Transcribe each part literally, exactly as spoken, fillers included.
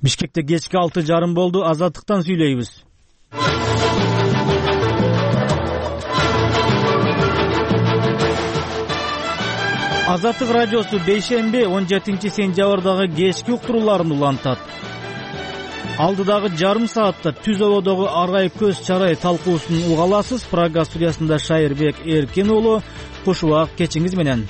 Бишкекте кечки алты жарым болду. Азаттыктан сүйлөйбүз. Азаттык радиосу бейшемби он жетинчи сентябрдагы кечки уктурууларын улантат. Алдыдагы жарым саатта түз абадагы аргай көз чарай талкуусун уга аласыз. Прага студиясында Шайырбек Эркин уулу. Куш убак кечиңиз менен.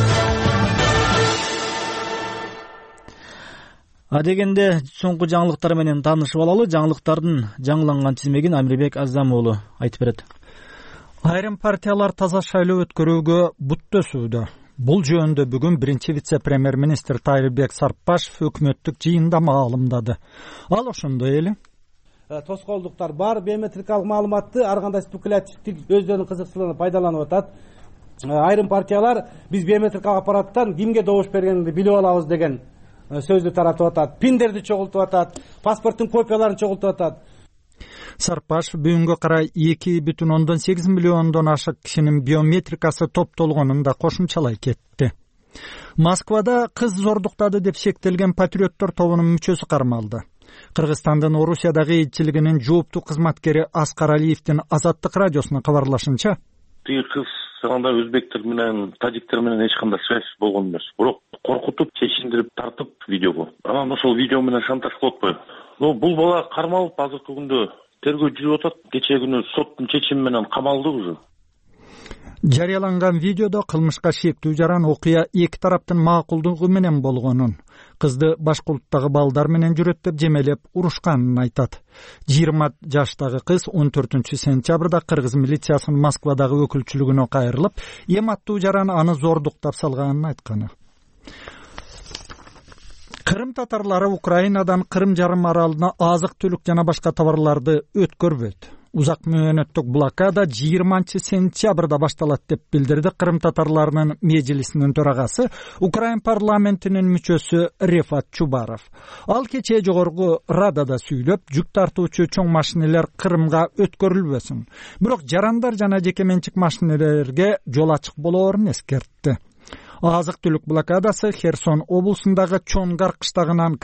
Адегенде соңку жаңылыктар менен таанышып алалы. Жаңылыктардын жаңыланган тизмегин Амирбек Азам уулу айтып берет. Айрым партиялар таза шайлоо өткөрүүгө бут төсүүдө. Бул жөнүндө бүгүн биринчи вице-премьер-министр Тайырбек Сарпбашев өкмөттүк жыйында маалымдады. Ал ошондой эле тоскоолдуктар бар, биометрикалык маалыматты ар кандай спекулятивдик өздөрүнүн кызыкчылыгына пайдаланып атат. Айрым партиялар биз биометрикалык аппараттан кимге добуш бергенди билип алабыз деген сөздү таратып атат. Пиндерди чогултуп атат, паспорттун копияларын чогултуп атат. Сарпбашев бүгүнгө карай эки бүтүн ондон сегиз миллиондон ашык кишинин биометрикасы топтолгонун да кошумчалай кетти. Москвада кыз зордуктады деп шектелген патриоттор тобунун мүчөсү кармалды. Кыргызстандын Орусиядагы элчилигинин жооптуу кызматкери Аскар Алиевдин Азаттык радиосуна кабарлашынча, тиги кыз анда өзбектер менен, тажиктер менен эч кандай связь болгон эмес. Бирок коркутуп, чечиндирип тартып видеого. Анан ошол видео менен шантаж кылып атпайбы? Но бул бала кармалып азыркы күндө тергөө жүрүп атат. Кечээ күнү соттун чечими менен камалды уже. Жарыяланган видеодо кылмышка шектүү жаран окуя эки тараптын макулдугу менен болгонун, кызды башкулттагы балдар менен жүрөт деп жемелеп урушканын айтат. жыйырма жаштагы кыз он төртүнчү сентябрда кыргыз милициясынын Москвадагы өкүлчүлүгүнө кайрылып, эм аттуу жаран аны зордуктап салганын айтканы. Кырым татарлары Украинадан Кырым жарым аралына азык-түлүк жана башка товарларды өткөрбөйт. Узак мөөнөттүк блокада жыйырманчы сентябрда башталат деп билдирди Кырым татарларынын межлисинин төрагасы, Украин парламентинин мүчөсү Рефат Чубаров. Ал кечээ жогорку радада сүйлөп, жүк тартуучу чоң машинелер Кырымга өткөрүлбөсүн. Бирок жарандар жана жеке менчик машинелерге жол ачык болоорун эскертти. Азык-түлүк блокадасы Херсон облусундагы Чонгар кыштагынан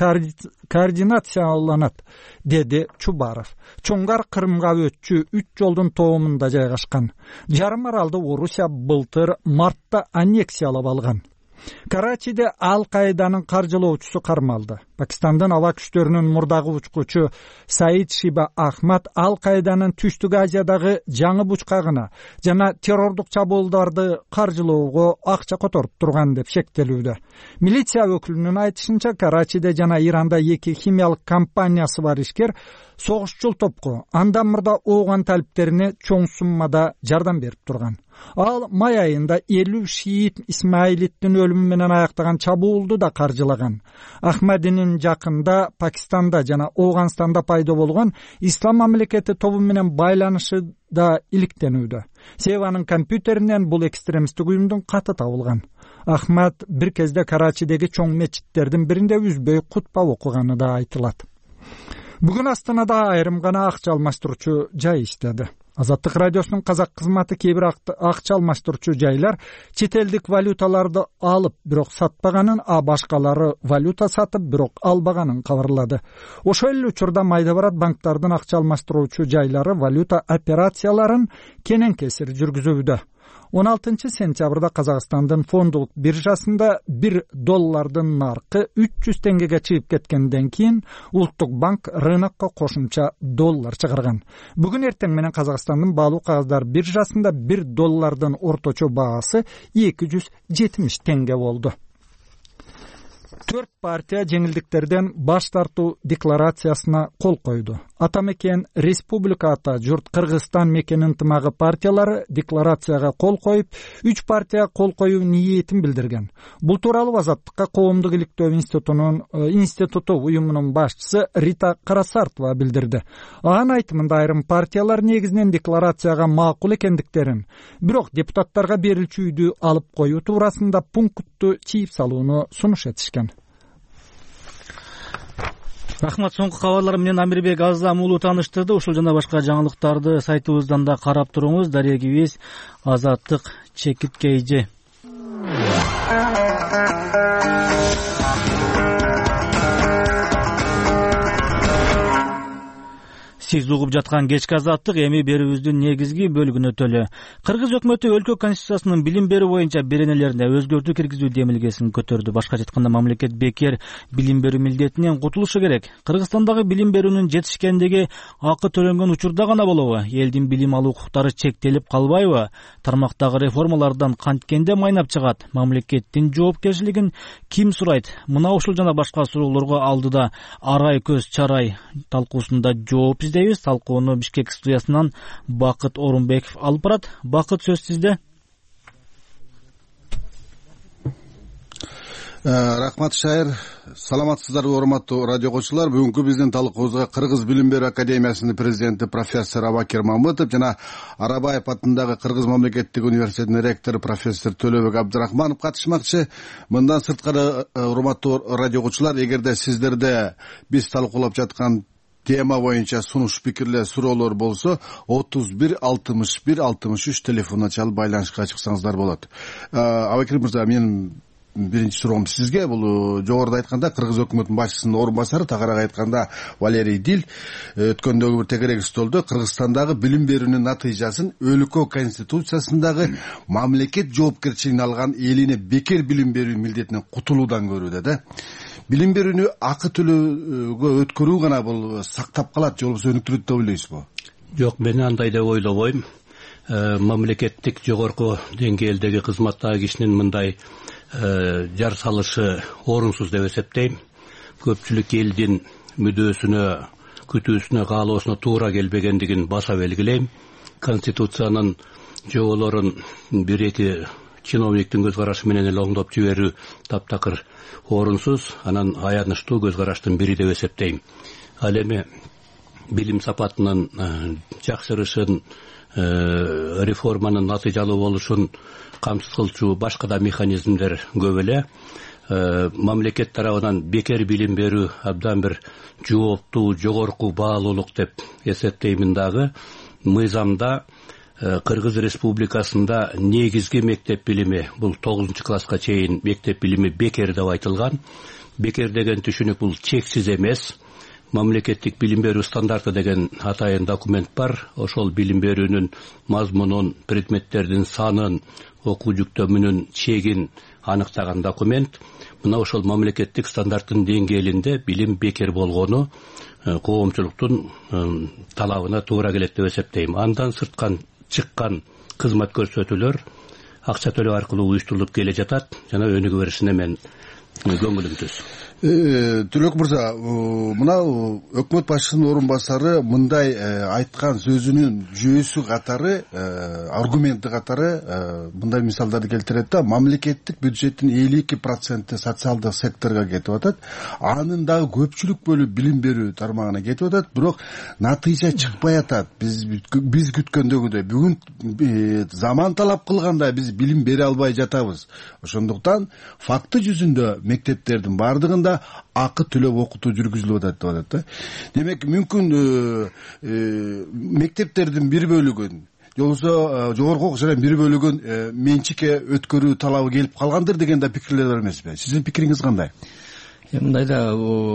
координацияланат, деди Чубаров. Чонгар Кырымга өтчү үч жолдун тоомунда жайгашкан. Жарым аралды Орусия былтыр мартта аннексиялап алган. Карачиде Ал-Каиданын каржылоочусу кармалды. Пакистандын аба күчтөрүнүн мурдагы учкучу Саид Шиба Ахмад Ал-Каиданын Түштүк Азиядагы жаңы бучкагына жана террордук чабуулдарды каржылоого акча которуп турган деп шектелүүдө. Милиция өкүлүнүн айтышынча, Карачиде жана Иранда эки химиялык компаниясы бар ишкер согушчул топко андан мурда ооган талиптерине чоң суммада жардам берип турган. Ал май айында элүү шиит Исмаилиттин өлүмү менен аяктаган чабуулду да каржылаган. Ахмадинин жакында Пакистанда жана Ооганстанда пайда болгон Ислам мамлекети тобу менен байланышы да иликтенүүдө. Себеби анын компьютеринен бул экстремисттик уюмдун каты табылган. Ахмад бир кезде Карачидеги чоң мечиттердин биринде үзбөй кутба окуганы да айтылат. Бүгүн Астанада айрым гана акча алмаштыруучу жай иштеди. Азаттык радиосунун казак кызматы кээ бир акча алмаштыруучу жайлар чет элдик валюталарды алып, бирок сатпаганын, а башкалары валюта сатып, бирок албаганын кабарлады. Ошол эле учурда майда барат банктардын акча алмаштыруучу жайлары валюта операцияларын кенен кесир жүргүзүүдө. он алтынчы сентябрда Казакстандын фондулук биржасында бир доллардын наркы үч жүз теңгеге чыгып кеткенден кийин Улуттук банк рынокко кошумча доллар чыгарган. Бүгүн эртең менен Казакстандын баалуу кагаздар биржасында бир доллардын орточо баасы эки жүз жетимиш теңге болду. Төрт партия жеңилдиктерден баш тартуу декларациясына кол койду. Атамекен Республика ата журт Кыргызстан мекен ынтымагы партиялары декларацияга кол коюп, үч партия кол коюу ниетин билдирген. Бул тууралуу Азаттыкка коомдук иликтөө институтунун институту уюмунун башчысы Рита Карасартова билдирди. Анын айтымында айрым партиялар негизинен декларацияга макул экендиктерин, бирок депутаттарга берилчү алып коюу туурасында пунктту чийип салууну сунуш этишкен. Рахмат, соңку кабарлар менен Амирбек Азам уулу тааныштырды. Ушул жана башка жаңылыктарды сайтыбыздан да карап туруңуз. Дарегибиз Азаттык чекиткейжи. Сиз угуп жаткан кечки азаттык эми берүүбүздүн негизги бөлүгүнө өтөлү. Кыргыз өкмөтү өлкө конституциясынын билим берүү боюнча беренелерине өзгөртүү киргизүү демилгесин көтөрдү. Башкача айтканда, мамлекет бекер билим берүү милдетинен кутулушу керек. Кыргызстандагы билим берүүнүн жетишкендиги акы төлөнгөн учурда гана болобу? Элдин билим алуу укуктары чектелип калбайбы? Тармактагы реформалардан канткенде майнап чыгат? Мамлекеттин жоопкерчилигин ким сурайт? Мына ушул жана башка суроолорго алдыда арай көз чарай талкуусунда жооп издейбиз. Талкууну Бишкек студиясынан Бакыт Орунбеков алып барат. Бакыт, сөз сизде. Рахмат, Шайыр. Саламатсыздарбы, урматтуу радио коңчулар. Бүгүнкү биздин талкуубузга Кыргыз билим берүү академиясынын президенти профессор Абакир Мамытов жана Арабаев атындагы Кыргыз мамлекеттик университетинин ректору профессор Төлөбек Абдрахманов катышмакчы. Мындан сырткары, урматтуу радио коңчулар, эгерде сиздерде биз талкуулап жаткан тема боюнча сунуш пикирлер, суроолор болсо, отуз бир алтымыш бир алтымыш үч телефонуна чалып байланышка чыксаңыздар болот. Абакир мырза, менин биринчи суроом сизге. Бул жогоруда айтканда Кыргыз өкмөтүнүн башчысынын орун басары, тагыраак айтканда Валерий Дил өткөндөгү бир тегерек столдо Кыргызстандагы билим берүүнүн натыйжасын өлкө конституциясындагы мамлекет жоопкерчилигин алган элине бекер билим берүү милдетинен кутулуудан көрүүдө да. Билим берүүнү акы төлөөгө өткөрүү гана бул сактап калат, же болбосо өнүктүрөт деп ойлойсузбу? Жок, мен андай деп ойлобойм. Мамлекеттик жогорку деңгээлдеги кызматтагы кишинин мындай жар салышы орунсуз деп эсептейм. Көпчүлүк элдин мүдөөсүнө, күтүүсүнө, каалоосуна туура келбегендигин баса белгилейм. Конституциянын жоболорун бир-эки чиновниктин көз карашы менен эле оңдоп жиберүү таптакыр орунсуз, анан аянычтуу көз караштын бири деп эсептейм. Ал эми билим сапатынын жакшырышын, реформанын натыйжалуу болушун камсыз кылчу башка да механизмдер көп эле. Мамлекет тарабынан бекер билим берүү абдан бир жооптуу, жогорку баалуулук деп эсептеймин дагы. Мыйзамда Кыргыз Республикасында негизги мектеп билими, бул тогузунчу класска чейин мектеп билими бекер деп айтылган. Бекер деген түшүнүк бул чексиз эмес. Мамлекеттик билим берүү стандарты деген атайын документ бар. Ошол билим берүүнүн мазмунун, предметтердин санын, окуу жүктөмүнүн чегин аныктаган документ. Мына ошол мамлекеттик стандарттын деңгээлинде билим бекер болгону коомчулуктун талабына туура келет деп эсептейм. Андан сырткан чыккан кызмат көрсөтүүлөр акча төлөө аркылуу уюштурулуп келе жатат жана өнүгө беришине мен көңүлүм түз. Төлөк мырза, мына өкмөт башчысынын орун басары мындай айткан сөзүнүн жүйөсү катары, аргументи катары мындай мисалдарды келтирет да, мамлекеттик бюджеттин элүү эки проценти социалдык секторго кетип атат. Анын дагы көпчүлүк бөлүгү билим берүү тармагына кетип атат, бирок натыйжа чыкпай атат. Биз биз күткөндөгүдөй бүгүн заман талап кылгандай биз билим бере албай жатабыз. Ошондуктан факты жүзүндө мектептердин бардыгында акы төлөп окутуу жүргүзүлүп атат деп атат да. Демек, мүмкүн мектептердин бир бөлүгүн, же болбосо жогорку окуу жайдын бир бөлүгүн менчикке өткөрүү талабы келип калгандыр деген да пикирлер бар эмеспи? Сиздин пикириңиз кандай? Мындай да,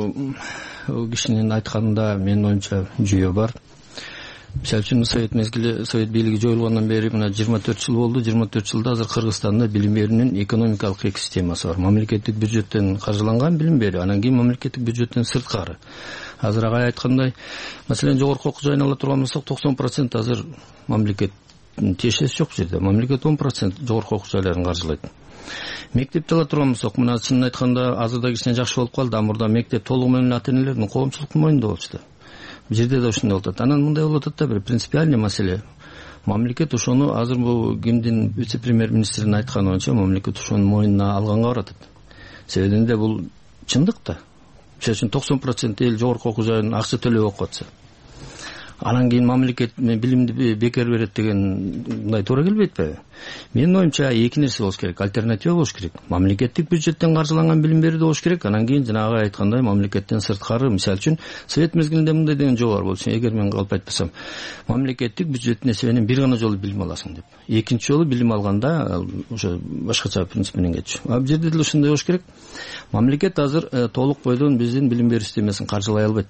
кишинин айтканында менин оюмча жүйө бар. Мисалы үчүн совет мезгили, совет бийлиги жоюлгандан бери мына жыйырма төрт жыл болду. жыйырма төрт жылда азыр Кыргызстанда билим берүүнүн экономикалык эки системасы бар. Мамлекеттик бюджеттен каржыланган билим берүү, анан кийин мамлекеттик бюджеттен сырткары. Азыр агай айткандай, маселен жогорку окуу жайын ала турган болсок, токсон процент азыр мамлекет тиешеси жок жерде. Мамлекет он процент жогорку окуу жайларын каржылайт. Мектепти ала турган болсок, мына чынын айтканда азырда кичине жакшы болуп калды. Амурда мектеп толугу менен ата-энелердин, коомчулуктун мойнунда болчу. Бул жерде да ушундай болуп атат. Анан мындай болуп атат да, бир принципиальный маселе. Мамлекет ошону азыр бул кимдин вице-премьер-министринин айтканы боюнча мамлекет ошону мойнуна алганга баратат. Себебинде бул чындык да. Мисалы үчүн токсон процент эл жогорку окуу жайын акча төлөп окуп атса, анан кийин мамлекет билимди бекер берет деген мындай туура келбейт. Менин оюмча эки нерсе болуш керек. Альтернатива болуш керек. Мамлекеттик бюджеттен каржыланган билим берүү болуш керек. Анан кийин жанагы айткандай мамлекеттен сырткары, мисалы үчүн совет мезгилинде мындай деген жол бар болчу. Эгер мен калп айтпасам, мамлекеттик бюджеттин эсебинен бир гана жолу билим аласың деп. Экинчи жолу билим алганда ошо башкача принцип менен кетчү. А бул жерде деле ушундай болуш керек. Мамлекет азыр толук бойдон биздин билим берүү системасын каржылай албайт.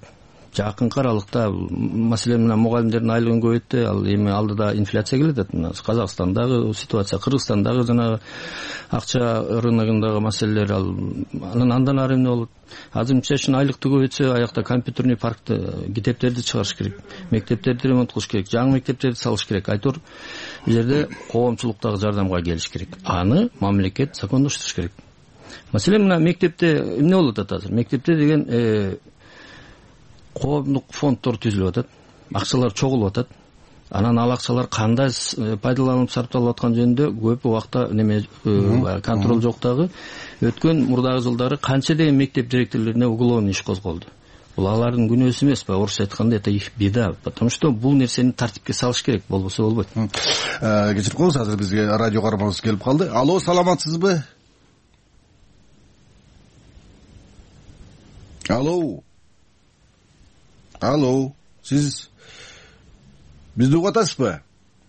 жакынкы аралыкта маселен мына мугалимдердин айлыгын көбөйтті, ал эми алдыда инфляция келатат. Мына Казакстандагы ситуация, Кыргызстандагы жанагы акча рыногундагы маселелер, ал анан андан ары эмне болот? Азыр мисалы үчүн айлыкты көбөйтсө, аякта компьютерный паркты, китептерди чыгарыш керек, мектептерди ремонт кылыш керек, жаңы мектептерди салыш керек. Айтор бул жерде коомчулуктагы жардамга келиш керек. Аны мамлекет закондоштуруш керек. Маселен мына мектепте эмне болуп атат азыр? Мектепте деген коомдук фонддор түзүлүп атат, акчалар чогулуп атат. Анан ал акчалар кандай пайдаланылып сарпталып аткан жөнүндө көп убакта неме контроль жок дагы. Өткөн мурдагы жылдары канча деген мектеп директорлоруна уголовный иш козголду. Бул алардын күнөөсү эмеспи, орусча айтканда это их беда, потому что бул нерсени тартипке салыш керек, болбосо болбойт. Кечирип коюңуз, азыр бизге радио каарманыбыз келип калды. Алло, саламатсызбы? Алло. Алло, сиз бизди угуп атасызбы?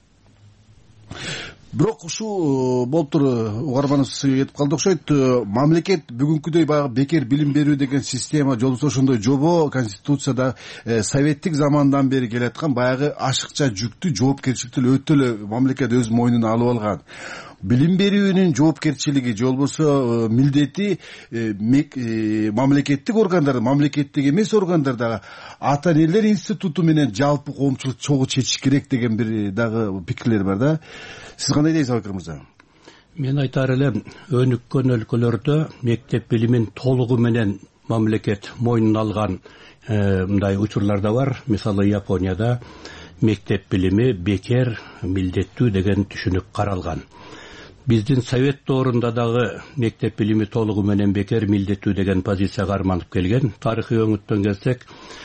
Бирок ушул болуптур, угарманыбыз кетип калды окшойт. Мамлекет бүгүнкүдөй баягы бекер билим берүү деген система, жолбосо ошондой жобо Конституцияда советтик замандан бери келаткан баягы ашыкча жүктү, жоопкерчиликти өтө эле мамлекет өз мойнуна алып алган. Билим берүүнүн жоопкерчилиги, жолбосо милдети мамлекеттик органдар, мамлекеттик эмес органдарда ата энелер институту менен жалпы коомчулук чогуу чечиш керек деген бир дагы пикирлер бар да. Сиз кандай дейсиз, Абакир мырза? Мен айтар элем, өнүккөн өлкөлөрдө мектеп билимин толугу менен мамлекет мойнуна алган мындай учурлар да бар. Мисалы Японияда мектеп билими бекер, милдеттүү деген түшүнүк каралган. Биздин совет доорунда дагы мектеп билими толугу менен бекер, милдеттүү деген позиция карманып келген. Тарыхый өңүттөн келсек,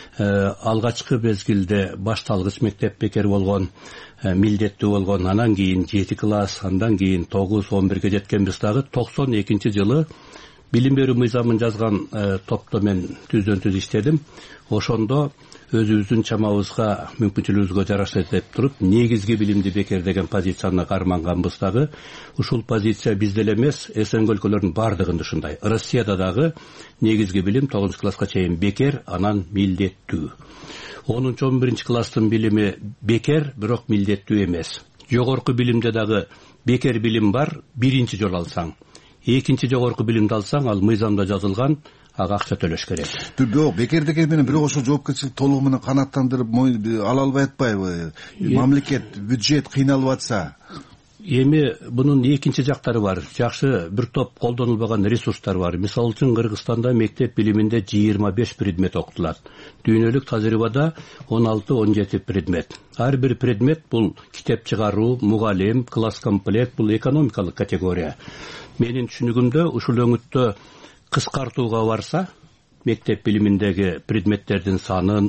алгачкы мезгилде башталгыч мектеп бекер болгон, милдеттүү болгон, анан кийин жети класс, андан кийин тогуз, он бирге жеткенбиз дагы токсон экинчи жылы билим берүү мыйзамын жазган топто мен түздөн түз иштедим. Ошондо өзүбүздүн чамабызга, мүмкүнчүлүгүбүзгө жараша деп туруп, негизги билимди бекер деген позицияны карманганбыз дагы. Ушул позиция бизде эле эмес, СНГ өлкөлөрүнүн бардыгында ушундай. Россияда дагы негизги билим тогузунчу класска чейин бекер, анан милдеттүү. онунчу он биринчи класстын билими бекер, бирок милдеттүү эмес. Жогорку билимде дагы бекер билим бар, биринчи жолу алсаң. Экинчи жогорку билимди алсаң, ал мыйзамда жазылган, ага акча төлөш керек. Бирок бекер деген менен бирок ошо жоопкерчилик толугу менен канааттандырып ала албай атпайбы? Мамлекет, бюджет кыйналып атса. Эми бунун экинчи жактары бар. Жакшы бир топ колдонулбаган ресурстар бар. Мисалы үчүн Кыргызстанда мектеп билиминде жыйырма беш предмет окутулат. Дүйнөлүк тажрыйбада он алты он жети предмет. Ар бир предмет бул китеп чыгаруу, мугалим, класс комплект, бул экономикалык категория. Менин түшүнүгүмдө ушул өңүттө кыскартууга барса, мектеп билиминдеги предметтердин санын,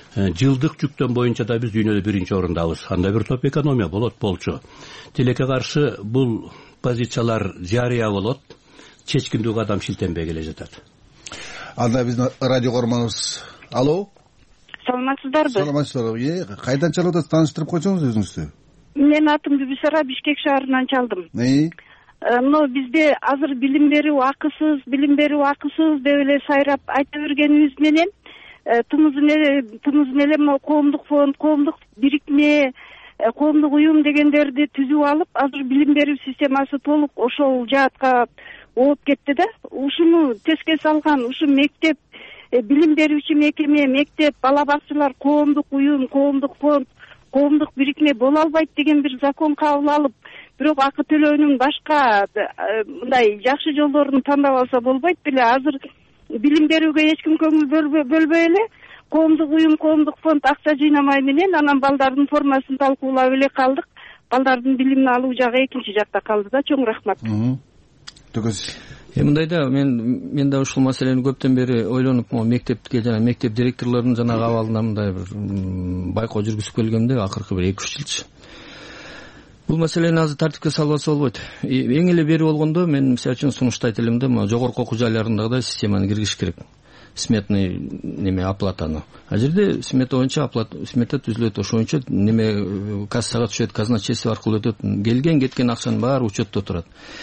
жылдык жүктөн боюнча да биз дүйнөдө биринчи орундабыз. Анда бир топ экономия болот, болчу. Тилекке каршы бул позициялар жарыя болот, чечкиндүү кадам шилтенбей келе жатат. Анда биздин радио көрмөбүз. Алло. Саламатсыздарбы? Саламатсыздарбы. Кайдан чалып атасыз, тааныштырып койсоңуз өзүңүздү. Менин атым Бүбүсара, Бишкек шаарынан чалдым. Э? Но бизде азыр билим берүү акысыз, билим берүү акысыз деп эле сайрап айта бергенибиз менен тымызын эле тымызын эле могу коомдук фонд, коомдук бирикме, коомдук уюм дегендерди түзүп алып, азыр билим берүү системасы толук ошол жаатка ооп кетти да. Ушуну теске салган, ушу мектеп, билим берүүчү мекеме, мектеп, бала бакчалар, коомдук уюм, коомдук фонд, коомдук бирикме боло албайт деген бир закон кабыл алып, бирок акы төлөөнүн башка мындай жакшы жолдорун тандап алса болбойт беле. Азыр билим берүүгө эч ким көңүл бөлбөй эле, коомдук уюм, коомдук фонд акча жыйнамай менен анан балдардын формасын талкуулап эле калдык. Балдардын билимин алуу жагы экинчи жакта калды да. Чоң рахмат. Төгөз. Э мындай да, мен мен да ушул маселени көптөн бери ойлонуп, могу мектепке жана мектеп директорлорунун жанагы абалына мындай бир байкоо жүргүзүп келгемде акыркы бир эки үч жылчы. Бул маселени азыр тартипке салбаса болбойт. Эң эле бери болгондо мен мисалы үчүн сунуштайт элем да, жогорку окуу жайларындагы системаны киргизиш керек. Сметный неме оплатаны. А жерде смета боюнча оплата, смета түзүлөт, ошончо неме кассага түшөт, казначейство аркылуу өтөт. Келген кеткен акчанын баары учетто турат.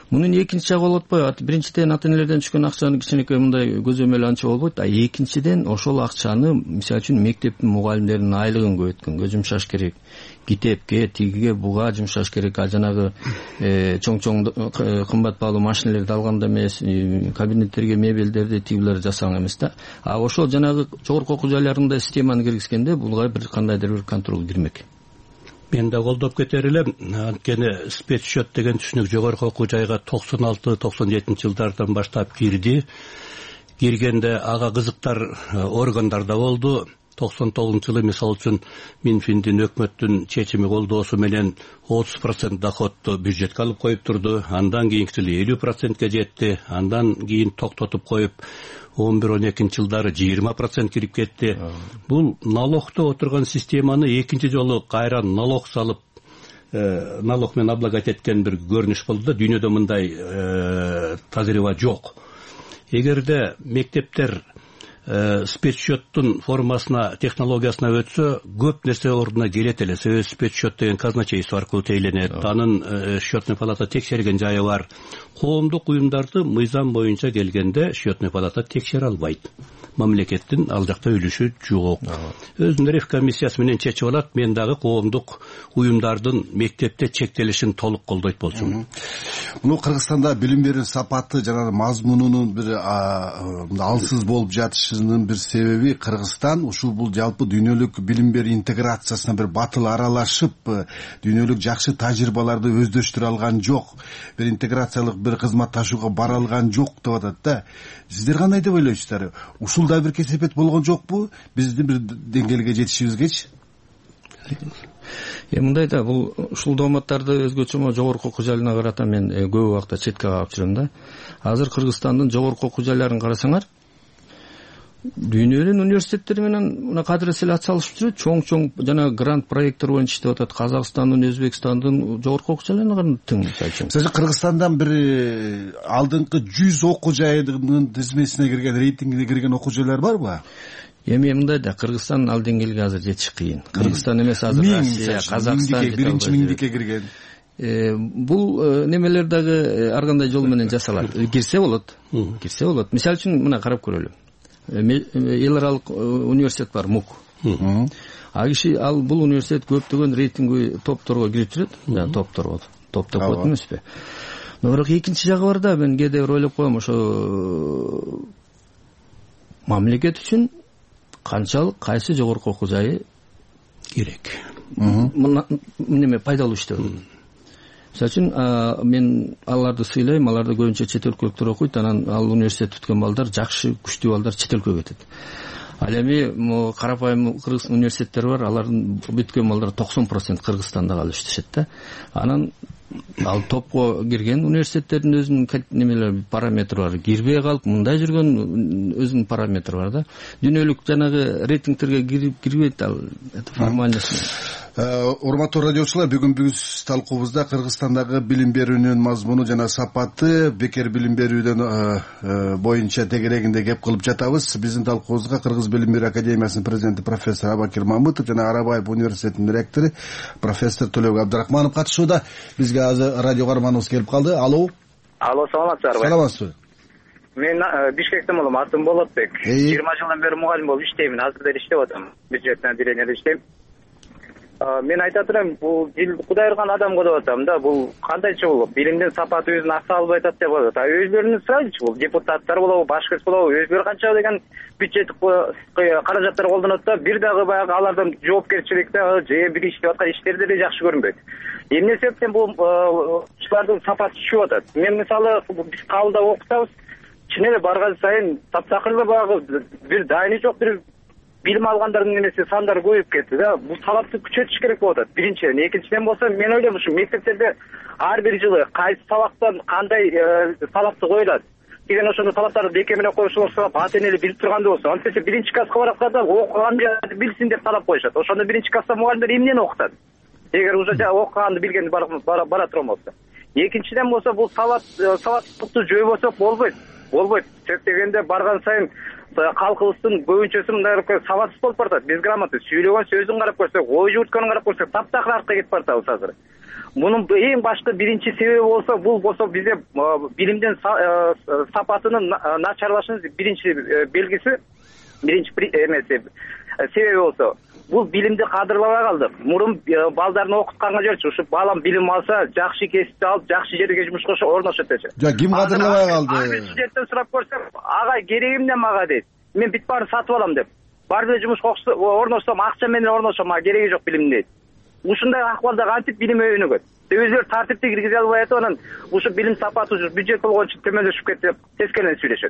Мунун экинчи жагы болуп атпайбы? Биринчиден ата энелерден түшкөн акчаны кичинекей мындай көзөмөл анча болбойт. А экинчиден ошол акчаны мисалы үчүн мектептин мугалимдеринин айлыгын көбөйткөнгө жумшаш керек. Китепке, тигиге, буга жумшаш керек. А жанагы чоң-чоң кымбат баалуу машиналерди алганда эмес, кабинеттерге мебелдерди тигилер жасаң эмес да. А ошол жанагы жогорку окуу жайларында системаны киргизгенде булга бир кандайдыр бир контроль кирмек. Мен да колдоп кетер элем. Анткени спецсчет деген түшүнүк жогорку окуу жайга токсон алты токсон жетинчи жылдардан баштап кирди. Киргенде ага кызыктар органдарда болду. токсон тогузунчу жылы мисалы үчүн Минфиндин өкмөттүн чечими колдоосу менен отуз процент доходду бюджетке алып коюп турду. Андан кийинки жылы элүү процентке жетти. Андан кийин токтотуп коюп он бир он экинчи жылдары жыйырма процент кирип кетти. Бул налогто отурган системаны экинчи жолу кайра налог салып, налог менен облагать эткен бир көрүнүш болду да. Дүйнөдө мындай тажрыйба жок. Эгерде мектептер спецсчеттун формасына, технологиясына өтсө, көп нерсе ордуна келет эле. Себеби спецсчет деген казначейство аркылуу тейлөнөт. Анын счетный палата текшерген жайы бар. Коомдук уюмдарды мыйзам боюнча келгенде счетный палата текшере албайт. Мамлекеттин ал жакта үлүшү жок. Өзүнүн реф комиссиясы менен чечип алат. Мен дагы коомдук уюмдардын мектепте чектелишин толук колдойт болчумун. Муну Кыргызстанда билим берүү сапаты жана мазмунунун бир алсыз болуп жатышынын бир себеби Кыргызстан ушул бул жалпы дүйнөлүк билим берүү интеграциясына бир батыл аралашып, дүйнөлүк жакшы тажрыйбаларды өздөштүрө алган жок. Бир интеграциялык бир кызматташууга бара алган жок деп атат да. Сиздер кандай деп ойлойсуздар? Ушул да бир кесепет болгон жокпу? Биздин бир деңгээлге жетишибизгечи? Э мындай да, бул ушул дооматтарды өзгөчө жогорку окуу жайларына карата мен көп убакта четке кагып жүрөм да. Азыр Кыргызстандын жогорку окуу жайларын карасаңар, дүйнөнүн университеттери менен мына кадырес эле атсалышып жүрөт. Чоң-чоң жана грант проекттер боюнча иштеп атат. Казакстандын, Өзбекстандын жогорку окуу жайларына тең чачым. Сиз Кыргызстандан бир алдыңкы жүз окуу жайынын тизмесине кирген, рейтингине кирген окуу жайлар барбы? Эми мындай да, Кыргызстан ал деңгээлге азыр жетиш кыйын. Кыргызстан эмес азыр Россия, Казакстан биринчи миңдикке кирген. Бул немелер дагы ар кандай жол менен жасалат. Кирсе болот. Кирсе болот. Мисалы үчүн мына карап көрөлү. Эл аралык университет бар, МУК. А киши ал бул университет көптөгөн рейтинг топторго кирип жүрөт. Жана топтор топ деп коет эмеспи? Но бирок экинчи жагы бар да, мен кээде ойлоп коем, ошо мамлекет үчүн канчалык кайсы жогорку окуу жайы керек. Неме пайдалуу иштеп. Мисалы үчүн мен аларды сыйлайм, аларды көбүнчө чет өлкөлүктөр окуйт, анан ал университет бүткөн балдар, жакшы, күчтүү балдар чет өлкөгө кетет. Ал эми карапайым кыргыз университеттери бар, алардын бүткөн балдар токсон процент Кыргызстанда калып иштешет да. Анан ал топко кирген университеттердин өзүнүн немелери, параметри бар. Кирбей калып мындай жүргөн өзүнүн параметри бар да. Дүйнөлүк жанагы рейтингтерге кирип кирбейт ал. Это формальность. Урматтуу радиочулар, бүгүн биз талкуубузда Кыргызстандагы билим берүүнүн мазмуну жана сапаты, бекер билим берүүдөн боюнча тегерегинде кеп кылып жатабыз. Биздин талкуубузга Кыргыз билим берүү академиясынын президенти профессор Абакир Мамытов жана Арабаев университетинин ректору профессор Төлөбек Абдрахманов катышууда. Бизге азыр радио каарманыбыз келип калды. Алло. Алло, саламатсыздарбы? Саламатсызбы. Мен Бишкектен болом, атым Болотбек. жыйырма жылдан бери мугалим болуп иштеймин. Азыр деле иштеп атам. Бюджетное отделениеде иштейм. Мен айтат элем, бул эл Кудай ырган адамго деп атам да, бул кандайча болуп, билимдин сапаты өзүн акса албай атат деп атат. А өзлөрүнүн сурайлычы, бул депутаттар болобу, башкасы болобу, өзлөрү канча деген бюджеттик каражаттар колдонот да, бир дагы баягы алардан жоопкерчиликте же бир иштеп аткан иштерди деле жакшы көрүнбөйт. Эмне себептен бул ушулардын сапаты түшүп атат? Мен мисалы биз кабылда окутабыз, чын эле барган сайын таптакыр эле баягы бир дайыны жок, бир билим алгандардын немеси сандары көбөйүп кетти да. Бул талапты күчөтүш керек болуп атат. Биринчиден, экинчиден болсо мен ойлойм ушу мектептерде ар бир жылы кайсы сабактан кандай талапты коюлат. Деген ошондой талаптарды бекер менен коюшулар сурап, ата энелер билип тургандай болсо, антесе биринчи класска баратканда окуган билсин деп талап коюшат. Ошондо биринчи класста мугалимдер эмнени окутат? Эгер уже окуганды билгенди бара турган болсо. Экинчиден болсо, бул сабат сабаттыкты жойбосок болбойт. Болбойт. Чек дегенде барган сайын калкыбыздын көбүнчөсү мындай сабатсыз болуп баратат. Безграмотный, сүйлөгөн сөзүн карап көрсөк, ой жүгүрткөнүн карап көрсөк, таптакыр артка кетип баратабыз азыр. мунун эң башкы биринчи себеби болсо, бул болсо бизде билимдин сапатынын начарлашынын биринчи белгиси, биринчи эмеси себеби болсо, бул билимди кадырлабай калдык. Мурун балдарын окутканга жиберчү, ушу балам билим алса, жакшы кесипти алып, жакшы жерге жумушка орношот дечи. Жок, ким кадырлабай калды? Бир студенттен сурап көрсөм, агай кереги эмне мага дейт. Мен бүт баарын сатып алам деп. Бар бир жумушка орношсом, акча менен орношом, мага кереги жок билим дейт. Ушундай акыбалда кантип билим өйнөгөт? Өздөрү тартипти киргизе албай атып, анан ушу билим сапаты ушу бюджет болгон үчүн төмөндөшүп кетти деп тескереленип сүйлөшөт.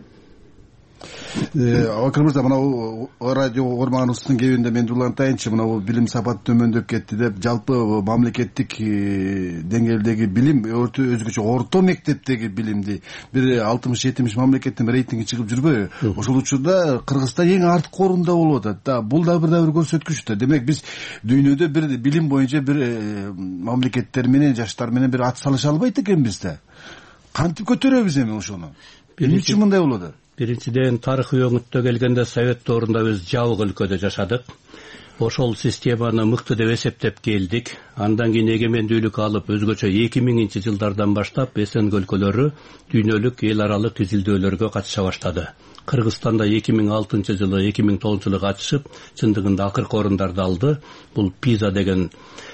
Абакир мырза, мына радио угарманыбыздын кебинде мен улантайынчы, мына билим сапаты төмөндөп кетти деп, жалпы мамлекеттик деңгээлдеги билим, өзгөчө орто мектептеги билимди бир алтымыш жетимиш мамлекеттин рейтинги чыгып жүрбөйбү? Ошол учурда Кыргызстан эң арткы орунда болуп атат да. Бул да бир да бир көрсөткүч да. Демек биз дүйнөдө бир билим боюнча бир мамлекеттер менен, жаштар менен бир ат салыша албайт экенбиз да. Кантип көтөрөбүз эми ошону? Эмне үчүн мындай болот? Биринчиден, тарыхый өңүттө келгенде Совет доорунда биз жабык өлкөдө жашадык. Ошол системаны мыкты деп эсептеп келдик. Андан кийин эгемендүүлүк алып, өзгөчө эки миңинчи жылдардан баштап СНГ өлкөлөрү дүйнөлүк эл аралык изилдөөлөргө катыша баштады. Кыргызстанда эки миң алтынчы жылы, эки миң тогузунчу жылы катышып, чындыгында акыркы орундарды алды. Бул пиза деген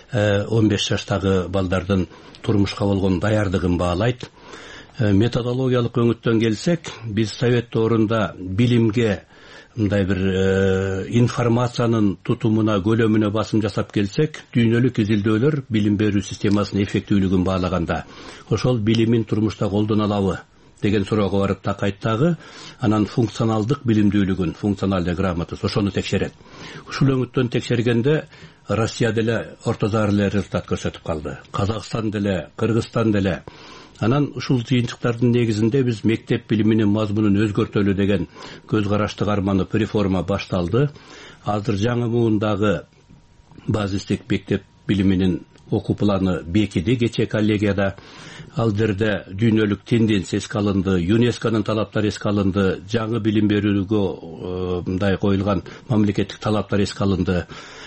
он беш жаштагы балдардын турмушка болгон даярдыгын баалайт. Методологиялык өңүттөн келсек, биз Совет доорунда билимге мындай бир информациянын тутумуна, көлөмүнө басым жасап келсек, дүйнөлүк изилдөөлөр билим берүү системасынын эффективдүүлүгүн баалаганда, ошол билимин турмушта колдоно алабы деген суроого барып такайттагы, анан функционалдык билимдүүлүгүн, функциональная грамотность, ошону текшерет. Ушул өңүттөн текшергенде Россия деле орто зар эле результат көрсөтүп калды. Казакстан деле, Кыргызстан деле. Анан ушул жыйынтыктардын негизинде биз мектеп билиминин мазмунун өзгөртөлү деген көз карашты карманып реформа башталды. Азыр жаңы муундагы базистик мектеп билиминин окуу планы бекиди кечээ коллегияда. Ал жерде дүйнөлүк тенденция эске алынды, ЮНЕСКОнун талаптары эске алынды, жаңы билим берүүгө мындай коюлган мамлекеттик талаптар эске алынды.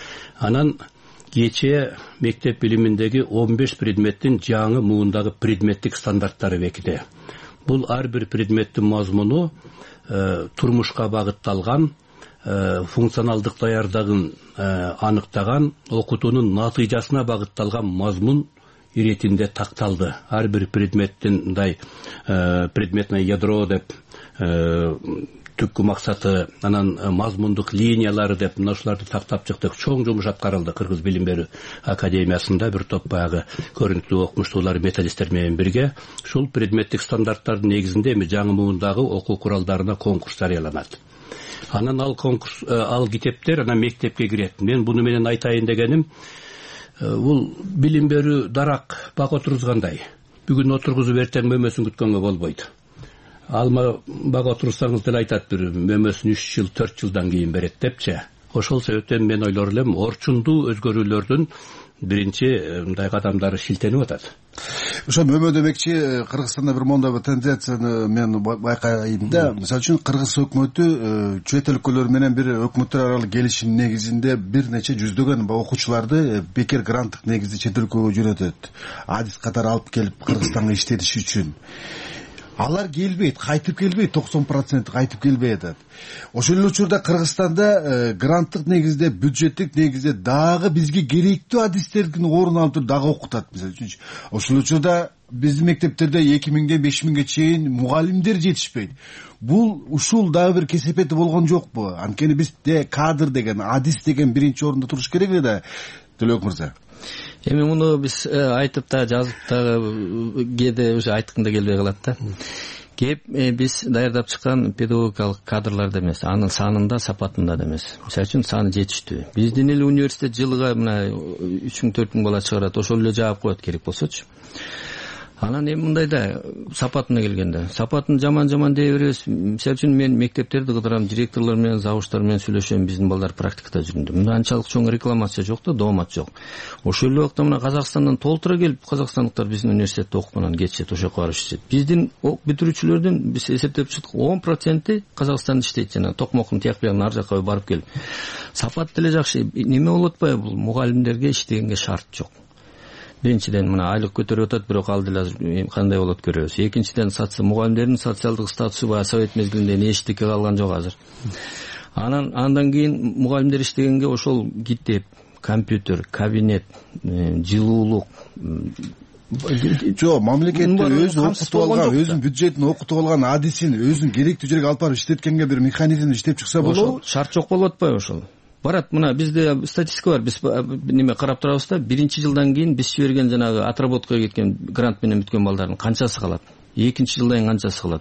Анан кечээ мектеп билиминдеги он беш предметтин жаңы муундагы предметтик стандарттары бекиди. Бул ар бир предметтин мазмуну турмушка багытталган, функционалдык даярдыгын аныктаган, окутуунун натыйжасына багытталган мазмун иретинде такталды. Ар бир предметтин мындай предметное ядро деп, түпкү максаты, анан мазмундук линиялары деп ушуларды тактап чыктык. Чоң жумуш аткарылды Кыргыз билим берүү академиясында. Бир топ баягы көрүнүктүү окумуштуулар, методисттер менен бирге ушул предметтик стандарттардын негизинде эми жаңы муундагы окуу куралдарына конкурс жарыяланат. Анан ал конкурс, ал китептер анан мектепке кирет. Мен буну менен айтайын дегеним, бул билим берүү дарак бак отургузгандай. Бүгүн отургузуп эртең мөмөсүн күткөнгө болбойт. Алма бага отурсаңыз деле айтат, бир мөмөсүн үч жыл, төрт жылдан кийин берет депчи. Ошол себептен мен ойлор элем, орчундуу өзгөрүүлөрдүн биринчи мындай кадамдары шилтенип атат. Ошо мөмө демекчи, Кыргызстанда бир мондой бир тенденцияны мен байкайм да. Мисалы үчүн Кыргыз өкмөтү чет өлкөлөр менен бир өкмөттөр аралык келишим негизинде бир нече жүздөгөн окуучуларды бекер гранттык негизде чет өлкөгө жөнөтөт. Адис катары алып келип Кыргызстанга иштетиш үчүн. Алар келбейт, кайтып келбейт, токсон процент кайтып келбей атат. Ошол эле учурда Кыргызстанда гранттык негизде, бюджеттик негизде дагы бизге керектүү адистердин орун алып туруп дагы окутат. Мисалы үчүн, ошол учурда биздин мектептерде эки миңден беш миңге чейин мугалимдер жетишпейт. Бул ушул дагы бир кесепети болгон жокпу? Анткени бизде кадр деген, адис деген биринчи орунда туруш керек эле да, Төлөк мырза. Эми муну биз айтып да, жазып да, кээде уже айткым да келбей калат да. Кеп биз даярдап чыккан педагогикалык кадрларда эмес, анын санында, сапатында да эмес. Мисалы үчүн саны жетиштүү. Биздин эле университет жылга мына үч миң төрт миң бала чыгарат, ошол эле жаап коет керек болсочу. Анан эми мындай да, сапатына келгенде, сапатын жаман-жаман дей беребиз. Мисалы үчүн мен мектептерди кыдырам, директорлор менен, завучтар менен сүйлөшөм, биздин балдар практикада жүрүндү. Мында анчалык чоң рекламация жок да, доомат жок. Ошол эле убакта мына Казакстандан толтура келип, казакстандыктар биздин университетте окуп анан кетишет, ошол жака барып иштейт. Биздин бүтүрүүчүлөрдүн биз эсептеп чыктык, он проценти Казакстанда иштейт, жана токмоктун тияк биягына ар жака барып келип. Сапат деле жакшы, неме болуп атпайбы? Бул мугалимдерге иштегенге шарт жок. биринчиден мына айлык көтөрүп атат, бирок ал деле азыр кандай болот көрөбүз. Экинчиден мугалимдердин социалдык статусу баягы совет мезгилинде эчтеке калган жок азыр. Анан андан кийин мугалимдер иштегенге ошол китеп, компьютер, кабинет, жылуулук. Жок, мамлекетте өзү окутуп алган, өзүнүн бюджетин окутуп алган, адисин өзүнүн керектүү жерге алып барып иштеткенге бир механизм иштеп чыкса болобу? Шарт жок болуп атпайбы ошол? Барат, мына бизде статистика бар, биз неме карап турабыз да, биринчи жылдан кийин биз жиберген жанагы отработкага кеткен грант менен бүткөн балдардын канчасы калат? Экинчи жылдан кийин канчасы калат?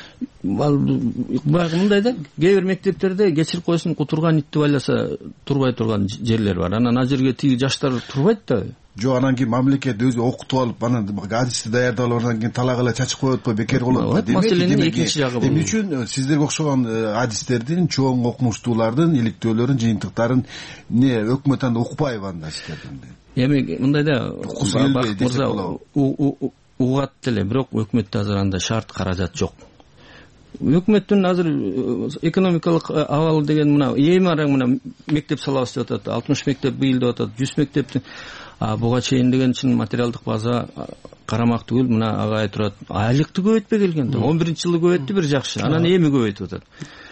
Баягы мындай да, кээ бир мектептерде кечирип койсун, кутурган итти байласа турбай турган жерлер бар. Анан ал жерге тиги жаштар турбайт да. Жок, анан кийин мамлекет өзү окутуп алып, анан адисти даярдап алып, анан кийин талак эле чачып коет атпайбы, бекер болот. Маселенин экинчи жагы бул. Эмне үчүн сиздерге окшогон адистердин, чоң окумуштуулардын иликтөөлөрүн, жыйынтыктарын не өкмөт анда укпайбы анда сиздердин? Эми мындай да, Бакыт мырза угат деле, бирок өкмөттө азыр андай шарт, каражат жок. Өкмөттүн азыр экономикалык абалы деген мына эми араң мына мектеп салабыз деп атат, алтымыш мектеп быйыл деп атат, жүз мектептин буга чейин деген чын материалдык база карамак түгүл, мына агай турат. Айлыкты көбөйтпөй келген да. он биринчи жылы көбөйттү бир жакшы. Анан эми көбөйтүп атат.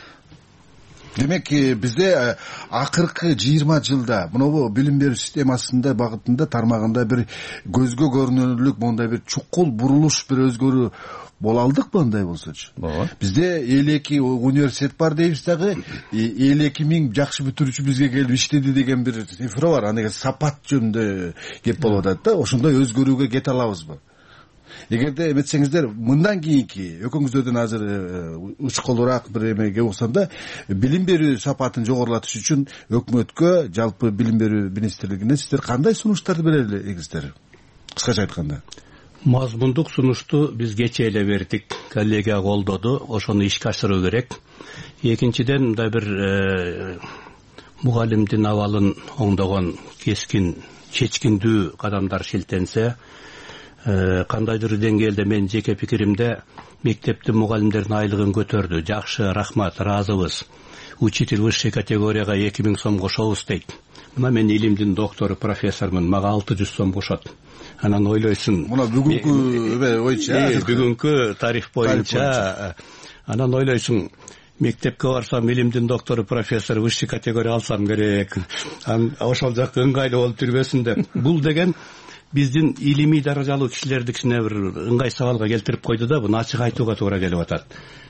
Демек бизде акыркы жыйырма жылда мынабу билим берүү системасында багытында тармагында бир көзгө көрүнөрлүк мондай бир чукул бурулуш, бир өзгөрүү боло алдыкпы андай болсочу? Бизде элүү эки университет бар дейбиз дагы, элүү эки миң жакшы бүтүрүүчү бизге келип иштеди деген бир цифра бар. Аны сапат жөнүндө кеп болуп атат да. Ошондой өзгөрүүгө кете алабызбы? Эгерде эметсеңиздер, мындан кийинки экөөңүздөрдөн азыр учкулураак бир эмеге болсондо, билим берүү сапатын жогорулатыш үчүн өкмөткө, жалпы билим берүү министрлигине сиздер кандай сунуштарды бере элексиздер? Кыскача айтканда. Мазмундук сунушту биз кече эле бердик, коллегия колдоду, ошону ишке ашыруу керек. Экинчиден, мындай бир мугалимдин абалын оңдогон кескин, чечкиндүү кадамдар шилтенсе, кандайдыр деңгээлде мен жеке пикиримде мектептин мугалимдердин айлыгын көтөрдү. Жакшы, рахмат, разыбыз. Учитель высшей категорияга эки миң сом кошобуз дейт. Мына мен илимдин доктору, профессормун, мага алты жүз сом кошот. Анан ойлойсуң, мына бүгүнкү боюнча, бүгүнкү тариф боюнча, анан ойлойсуң, мектепке барсам, илимдин доктору, профессор, высший категория алсам керек. Анан ошол жак ыңгайлуу болуп жүрбөсүн деп. Бул деген биздин илимий даражалуу кишилерди кичине бир ыңгай сабалга келтирип койду да, буну ачык айтууга туура келип атат.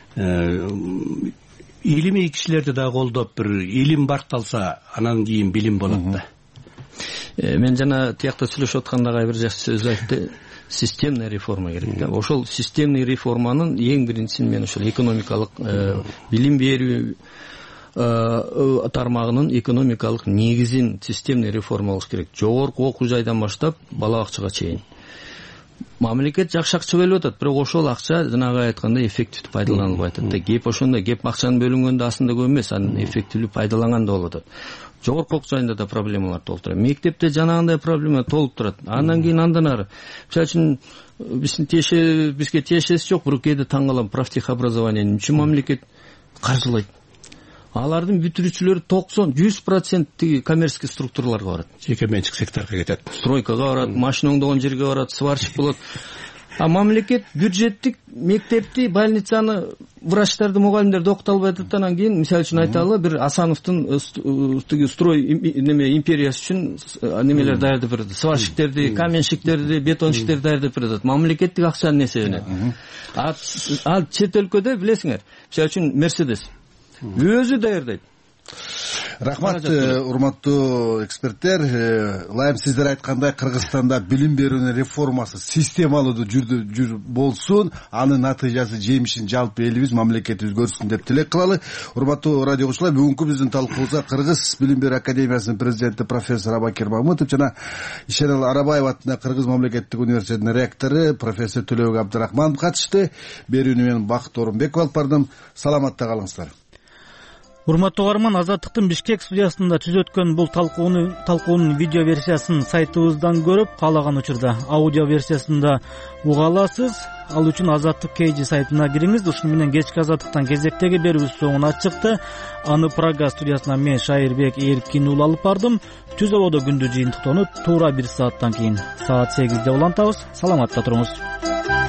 Илимий кишилерди да колдоп, бир илим барталса, анан кийин билим болот да. Мен жана тиякта сүйлөшүп атканда бир жакшы сөз айтты. Системный реформа керек да. Ошол системный реформанын эң биринчисин мен ошол экономикалык билим берүү тармагынын экономикалык негизин системный реформа кылыш керек. Жогорку окуу жайдан баштап бала бакчага чейин. Мамлекет жакшы акча бөлүп атат, бирок ошол акча жанагы айткандай эффективдүү пайдаланылбай атат да. Кеп ошондой, кеп акчаны бөлүнгөндө аслында көп эмес, анын эффективдүү пайдаланганда болуп атат. Жогорку окуу жайында да проблемалар толуп турат. Мектепте жанагындай проблема толуп турат. Андан кийин андан ары. Мисалы үчүн биздин тиешеси, бизге тиешеси жок, бирок кээде таң калам, профтехобразованиени үчүн мамлекет каржылайт. Алардын бүтүрүүчүлөрү токсон жүз процент тиги коммерческий структураларга барат. Жеке менчик секторго кетет. Стройкага барат, машина оңдогон жерге барат, сварщик болот. А мамлекет бюджеттик мектепти, больницаны, врачтарды, мугалимдерди окута албай атат. Анан кийин мисалы үчүн айталы, бир Асановдун тиги строй неме империясы үчүн немелер даярдап берет. Сварщиктерди, каменщиктерди, бетонщиктерди даярдап берет. Мамлекеттик акчанын эсебинен. А чет өлкөдө билесиңер, мисалы үчүн Мерседес өзү даярдайт. Рахмат, урматтуу эксперттер. Ылайым сиздер айткандай, Кыргызстанда билим берүүнүн реформасы системалуу жүрүп болсун, анын натыйжасы, жемишин жалпы элибиз, мамлекетибиз көрсүн деп тилек кылалы. Урматтуу радио угуучулар, бүгүнкү биздин талкуубузга Кыргыз билим берүү академиясынын президенти профессор Абакир Мамытов жана Ишенел Арабаев атындагы Кыргыз мамлекеттик университетинин ректору профессор Төлөбек Абдрахманов катышты. Берүүнү мен Бакыт Орунбеков алып бардым. Саламатта калыңыздар. урматтуу угарман, Азаттыктын Бишкек студиясында түз өткөн бул талкуунун талкуунун видео версиясын сайтыбыздан көрүп, каалаган учурда аудио версиясында уга аласыз. Ал үчүн Азаттык Кейжи сайтына кириңиз. Ушуну менен кечки Азаттыктан кезектеги берүүбүз соңуна чыкты. Аны Прага студиясынан мен Шайырбек Эркин уулу алып бардым. Түз ободо күндү жыйынтыктоону туура бир сааттан кийин саат сегизде улантабыз. Саламатта туруңуз.